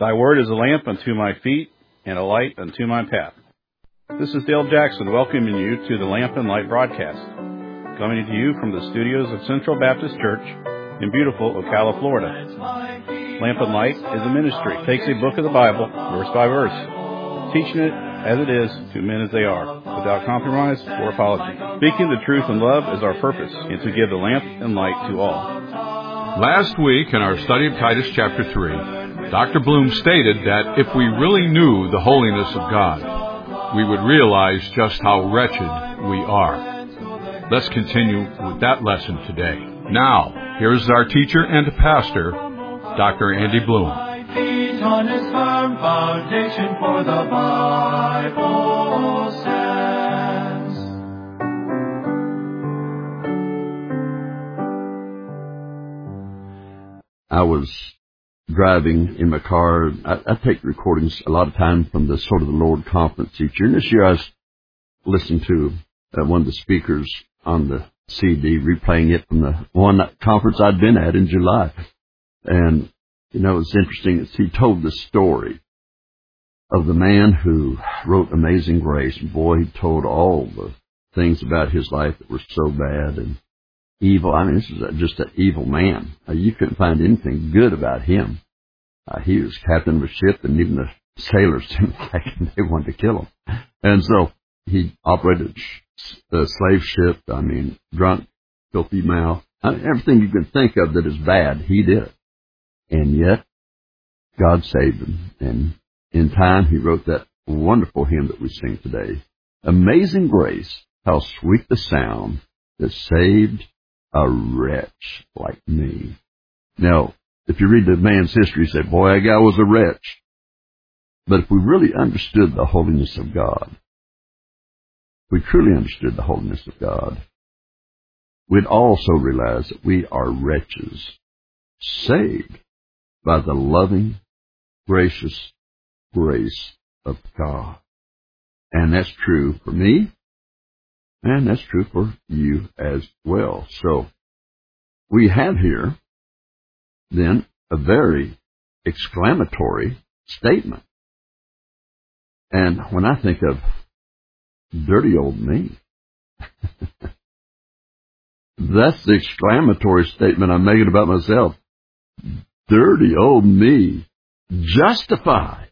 Thy word is a lamp unto my feet and a light unto my path. This is Dale Jackson welcoming you to the Lamp and Light broadcast, coming to you from the studios of Central Baptist Church in beautiful Ocala, Florida. Lamp and Light is a ministry. It takes a book of the Bible, verse by verse, teaching it as it is to men as they are, without compromise or apology. Speaking the truth in love is our purpose, and to give the lamp and light to all. Last week in our study of Titus chapter 3, Dr. Bloom stated that if we really knew the holiness of God, we would realize just how wretched we are. Let's continue with that lesson today. Now, here's our teacher and pastor, Dr. Andy Bloom. On his firm foundation, for the Bible stands. I was driving in my car. I take recordings a lot of time from the Sword of the Lord conference each year. And this year I was listening to one of the speakers on the CD, replaying it from the one conference I'd been at in July. And, you know, it's interesting as he told the story of the man who wrote Amazing Grace. And boy, he told all the things about his life that were so bad and evil. I mean, this is just an evil man. You couldn't find anything good about him. He was captain of a ship, and even the sailors didn't like him. They wanted to kill him. And so he operated a slave ship. I mean, drunk, filthy mouth. Everything you can think of that is bad, he did it. And yet, God saved him. And in time, he wrote that wonderful hymn that we sing today. Amazing grace, how sweet the sound that saved a wretch like me. Now, if you read the man's history, you say, boy, that guy was a wretch. But if we really understood the holiness of God, if we truly understood the holiness of God, we'd also realize that we are wretches, saved by the loving, gracious grace of God. And that's true for me, and that's true for you as well. So we have here, then, a very exclamatory statement. And when I think of dirty old me, that's the exclamatory statement I'm making about myself. Dirty old me, justified.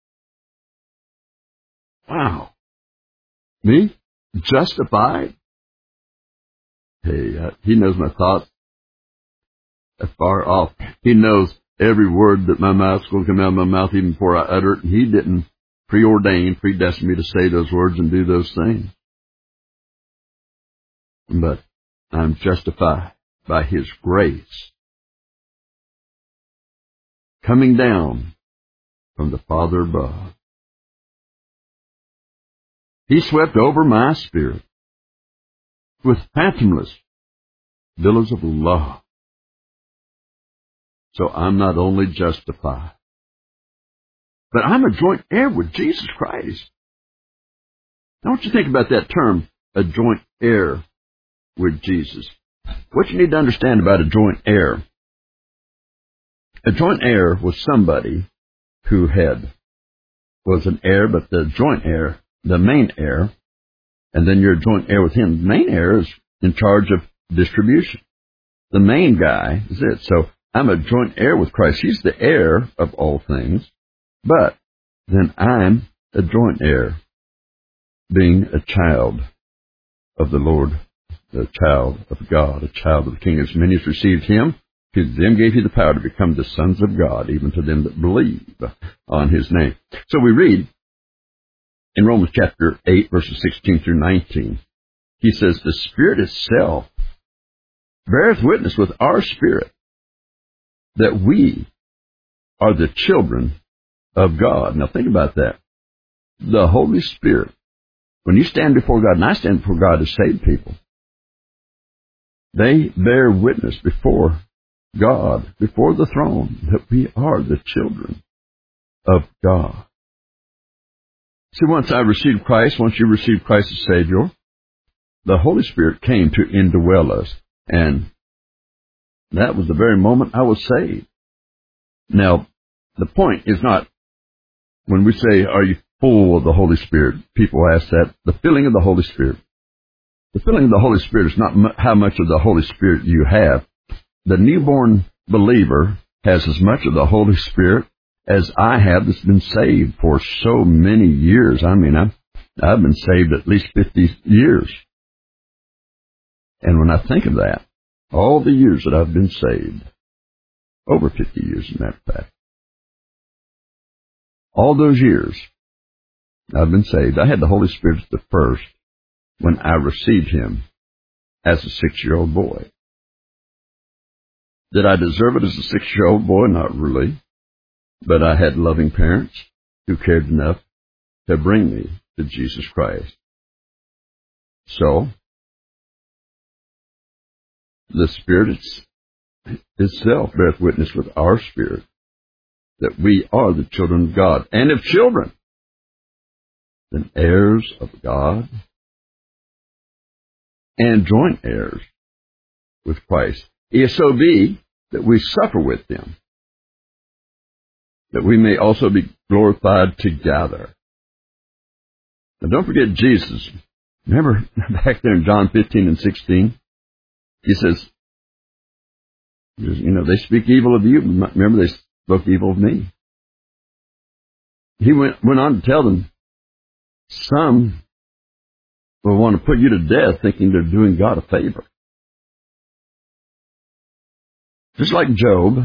Wow. Me? Justified? Hey, he knows my thoughts far off. He knows every word that my mouth's going to come out of my mouth even before I utter it. He didn't predestine me to say those words and do those things. But I'm justified by His grace, coming down from the Father above. He swept over my spirit with fathomless billows of love. So I'm not only justified, but I'm a joint heir with Jesus Christ. Now, what you think about that term, a joint heir with Jesus? What you need to understand about a joint heir. A joint heir was somebody who was an heir, but the joint heir, the main heir, and then you're a joint heir with him. The main heir is in charge of distribution. The main guy is it. So I'm a joint heir with Christ. He's the heir of all things, but then I'm a joint heir, being a child of the Lord, a child of God, a child of the King. As many as received Him, to them gave He the power to become the sons of God, even to them that believe on His name. So we read in Romans chapter 8, verses 16 through 19, he says, the Spirit itself beareth witness with our spirit that we are the children of God. Now think about that. The Holy Spirit, when you stand before God, and I stand before God to save people, they bear witness before God, before the throne, that we are the children of God. See, once you receive Christ as Savior, the Holy Spirit came to indwell us. And that was the very moment I was saved. Now, the point is not, when we say, are you full of the Holy Spirit? People ask that. The filling of the Holy Spirit. The filling of the Holy Spirit is not how much of the Holy Spirit you have. The newborn believer has as much of the Holy Spirit as I have that's been saved for so many years. I mean, I've been saved at least 50 years. And when I think of that, all the years that I've been saved, over 50 years, as a matter of fact, all those years I've been saved. I had the Holy Spirit at the first when I received Him as a 6-year-old boy. Did I deserve it as a 6-year-old boy? Not really. But I had loving parents who cared enough to bring me to Jesus Christ. So, the Spirit itself beareth witness with our spirit that we are the children of God. And if children, then heirs of God and joint heirs with Christ. If so be that we suffer with Him, that we may also be glorified together. Now don't forget Jesus. Remember back there in John 15 and 16? He says, they speak evil of you. Remember, they spoke evil of me. He went on to tell them, some will want to put you to death thinking they're doing God a favor. Just like Job,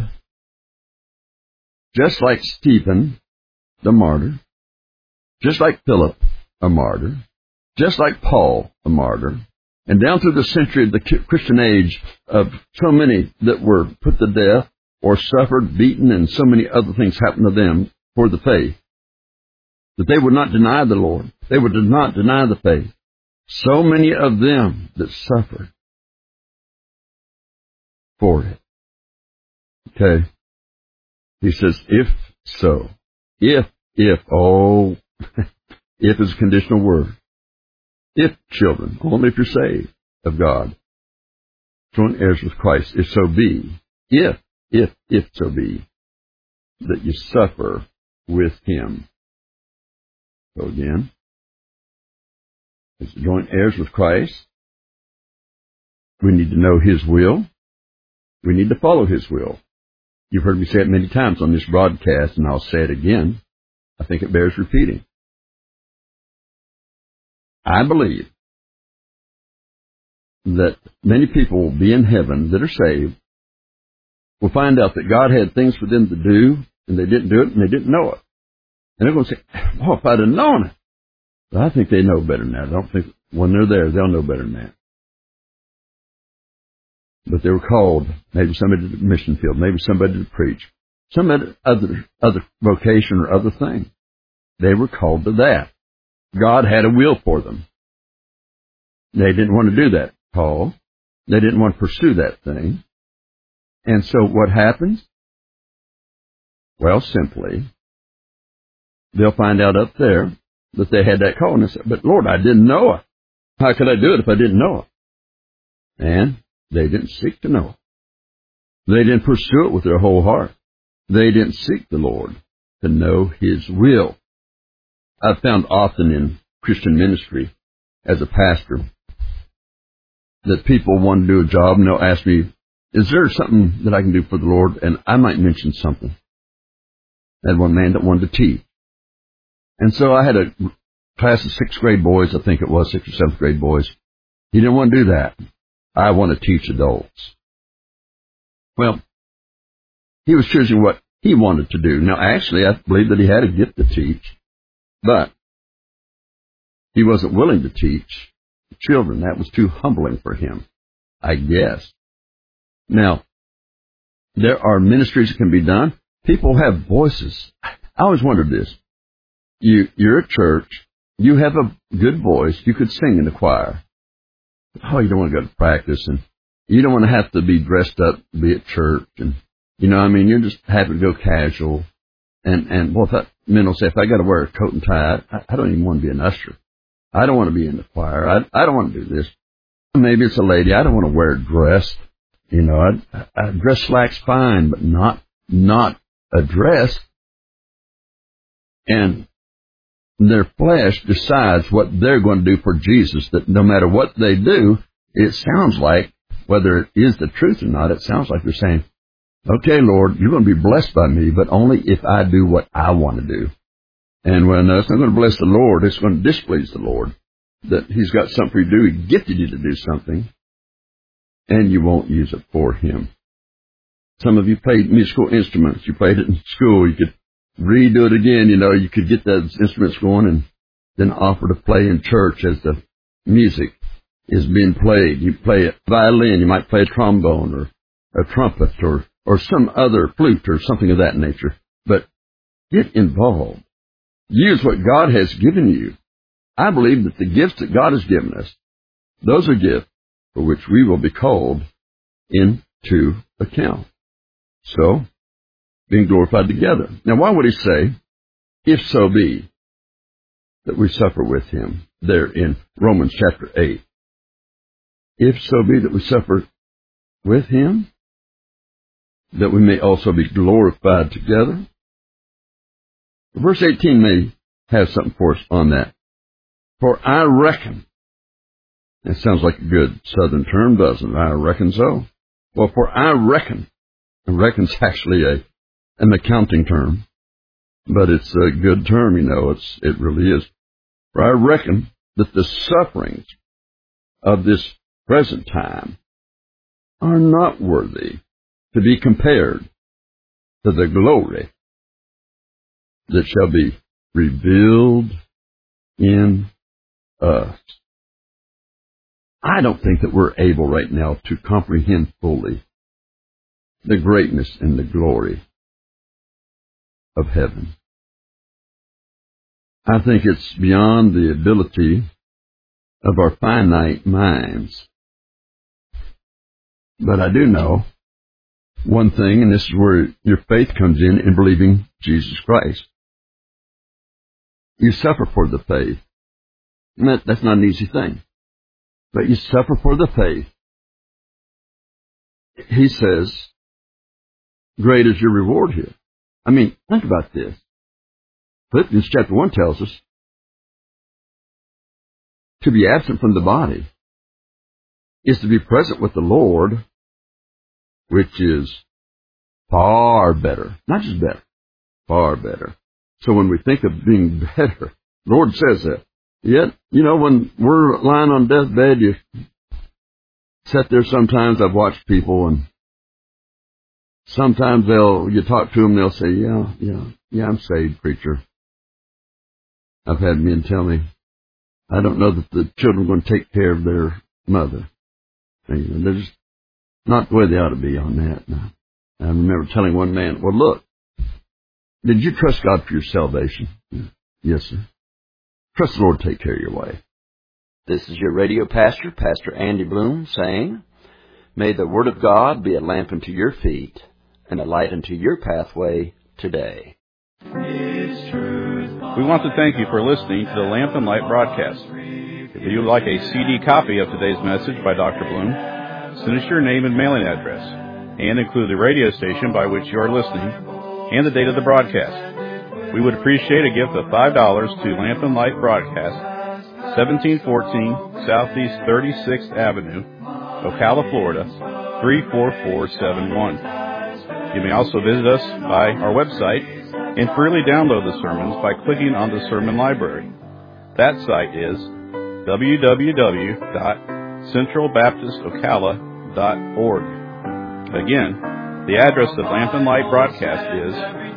just like Stephen, the martyr, just like Philip, a martyr, just like Paul, a martyr, and down through the century of the Christian age of so many that were put to death or suffered, beaten, and so many other things happened to them for the faith, that they would not deny the Lord. They would not deny the faith. So many of them that suffered for it. Okay. He says, if so, if is a conditional word. If children, only if you're saved of God, joint heirs with Christ, if so be, if so be, that you suffer with Him. So again, as joint heirs with Christ, we need to know His will. We need to follow His will. You've heard me say it many times on this broadcast, and I'll say it again. I think it bears repeating. I believe that many people will be in heaven that are saved, will find out that God had things for them to do, and they didn't do it, and they didn't know it. And they're going to say, oh, if I'd have known it. But I think they know better than that. I don't think when they're there, they'll know better than that. But they were called, maybe somebody to the mission field, maybe somebody to preach, some other vocation or other thing. They were called to that. God had a will for them. They didn't want to do that call. They didn't want to pursue that thing. And so what happens? Well, simply, they'll find out up there that they had that call, and they say, but Lord, I didn't know it. How could I do it if I didn't know it? And they didn't seek to know it. They didn't pursue it with their whole heart. They didn't seek the Lord to know His will. I've found often in Christian ministry as a pastor that people want to do a job and they'll ask me, is there something that I can do for the Lord? And I might mention something. I had one man that wanted to teach. And so I had a class of 6th grade boys, I think it was 6th or 7th grade boys. He didn't want to do that. I want to teach adults. Well, he was choosing what he wanted to do. Now, actually, I believe that he had a gift to teach, but he wasn't willing to teach children. That was too humbling for him, I guess. Now, there are ministries that can be done. People have voices. I always wondered this. You're at church. You have a good voice. You could sing in the choir. Oh, you don't want to go to practice, and you don't want to have to be dressed up to be at church, and you're just happy to go casual. And well, if men will say, if I got to wear a coat and tie, I don't even want to be an usher. I don't want to be in the choir. I don't want to do this. Maybe it's a lady. I don't want to wear a dress. A dress slack's fine, but not a dress. And their flesh decides what they're going to do for Jesus, that no matter what they do, it sounds like, whether it is the truth or not, it sounds like they're saying, okay, Lord, you're going to be blessed by me, but only if I do what I want to do. And when it's not going to bless the Lord, it's going to displease the Lord, that He's got something for you to do. He gifted you to do something, and you won't use it for Him. Some of you played musical instruments. You played it in school. You could redo it again. You could get those instruments going and then offer to play in church as the music is being played. You play a violin. You might play a trombone or a trumpet or some other flute or something of that nature. But get involved. Use what God has given you. I believe that the gifts that God has given us, those are gifts for which we will be called into account. So, being glorified together. Now, why would He say, if so be that we suffer with Him, there in Romans chapter 8? If so be that we suffer with Him, that we may also be glorified together. Verse 18 may have something for us on that. For I reckon, that sounds like a good southern term, doesn't it? I reckon so. Well, for I reckon, and reckon's actually an accounting term, but it's a good term, it really is. For I reckon that the sufferings of this present time are not worthy to be compared to the glory that shall be revealed in us. I don't think that we're able right now to comprehend fully the greatness and the glory of heaven. I think it's beyond the ability of our finite minds. But I do know one thing, and this is where your faith comes in believing Jesus Christ. You suffer for the faith. And that's not an easy thing. But you suffer for the faith. He says, great is your reward here. I mean, think about this. Philippians chapter 1 tells us to be absent from the body is to be present with the Lord, which is far better. Not just better, far better. So when we think of being better, the Lord says that. Yet, when we're lying on deathbed, you sit there sometimes. I've watched people, and sometimes you talk to them, they'll say, yeah, I'm saved, preacher. I've had men tell me, I don't know that the children are going to take care of their mother. They're just not the way they ought to be on that. Now, I remember telling one man, well, look, did you trust God for your salvation? Yes, sir. Trust the Lord to take care of your way. This is your radio pastor, Pastor Andy Bloom, saying, may the Word of God be a lamp unto your feet and a light unto your pathway today. We want to thank you for listening to the Lamp and Light broadcast. If you would like a CD copy of today's message by Dr. Bloom, send us your name and mailing address, and include the radio station by which you are listening and the date of the broadcast. We would appreciate a gift of $5 to Lamp and Light Broadcast, 1714 Southeast 36th Avenue, Ocala, Florida, 34471. You may also visit us by our website and freely download the sermons by clicking on the Sermon Library. That site is www.centralbaptistocala.org. Again, the address of Lamp and Light Broadcast is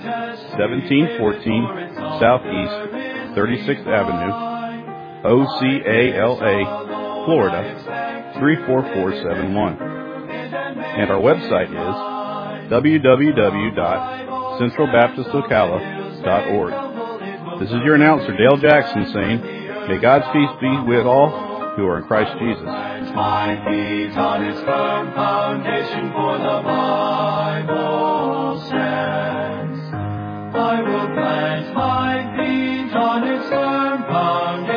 1714 Southeast 36th Avenue, Ocala, Florida, 34471. And our website is www.centralbaptistocala.org. This is your announcer, Dale Jackson, saying, may God's peace be with all who are in Christ Jesus. My feet on its firm foundation, for the Bible stands. I will plant my feet on its firm foundation.